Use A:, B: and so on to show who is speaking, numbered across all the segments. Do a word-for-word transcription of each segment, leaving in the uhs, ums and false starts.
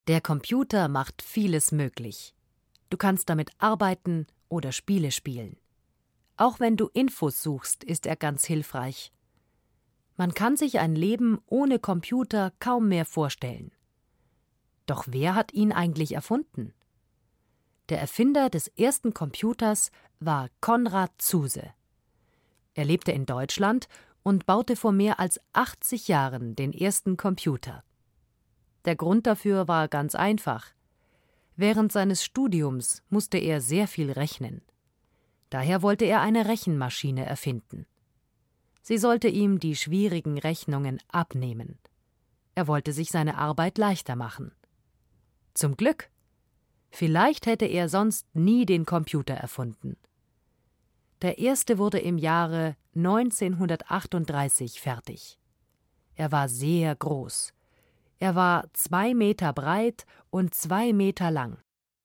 A: Der Computer macht vieles möglich. Du kannst damit arbeiten oder Spiele spielen. Auch wenn du Infos suchst, ist er ganz hilfreich. Man kann sich ein Leben ohne Computer kaum mehr vorstellen. Doch wer hat ihn eigentlich erfunden? Der Erfinder des ersten Computers war Konrad Zuse. Er lebte in Deutschland und baute vor mehr als achtzig Jahren den ersten Computer. Der Grund dafür war ganz einfach. Während seines Studiums musste er sehr viel rechnen. Daher wollte er eine Rechenmaschine erfinden. Sie sollte ihm die schwierigen Rechnungen abnehmen. Er wollte sich seine Arbeit leichter machen. Zum Glück! Vielleicht hätte er sonst nie den Computer erfunden. Der erste wurde im Jahre neunzehnhundertachtunddreißig fertig. Er war sehr groß. Er war zwei Meter breit und zwei Meter lang.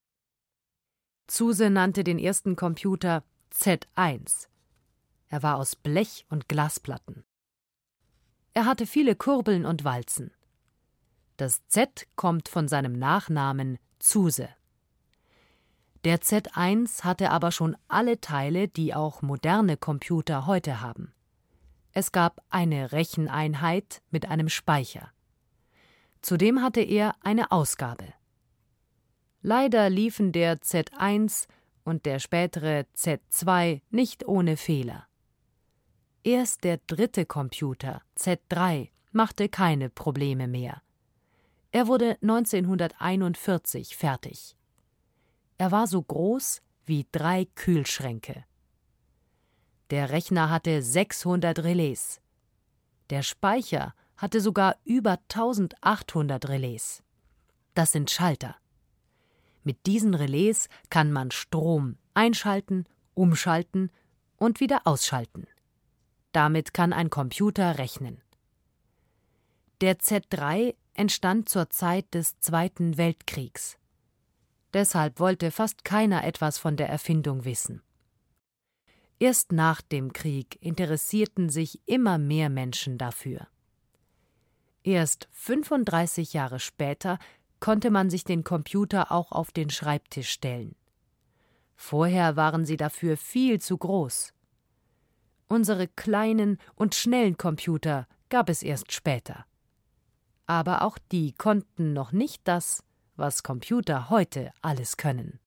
A: Zuse nannte den ersten Computer Z eins. Er war aus Blech und Glasplatten. Er hatte viele Kurbeln und Walzen. Das Z kommt von seinem Nachnamen Zuse. Der Z eins hatte aber schon alle Teile, die auch moderne Computer heute haben. Es gab eine Recheneinheit mit einem Speicher. Zudem hatte er eine Ausgabe. Leider liefen der Z eins und der spätere Z zwei nicht ohne Fehler. Erst der dritte Computer, Z drei, machte keine Probleme mehr. Er wurde neunzehnhunderteinundvierzig fertig. Er war so groß wie drei Kühlschränke. Der Rechner hatte sechshundert Relais. Der Speicher hatte sogar über eintausendachthundert Relais. Das sind Schalter. Mit diesen Relais kann man Strom einschalten, umschalten und wieder ausschalten. Damit kann ein Computer rechnen. Der Z drei entstand zur Zeit des Zweiten Weltkriegs. Deshalb wollte fast keiner etwas von der Erfindung wissen. Erst nach dem Krieg interessierten sich immer mehr Menschen dafür. Erst fünfunddreißig Jahre später konnte man sich den Computer auch auf den Schreibtisch stellen. Vorher waren sie dafür viel zu groß. Unsere kleinen und schnellen Computer gab es erst später. Aber auch die konnten noch nicht das, was Computer heute alles können.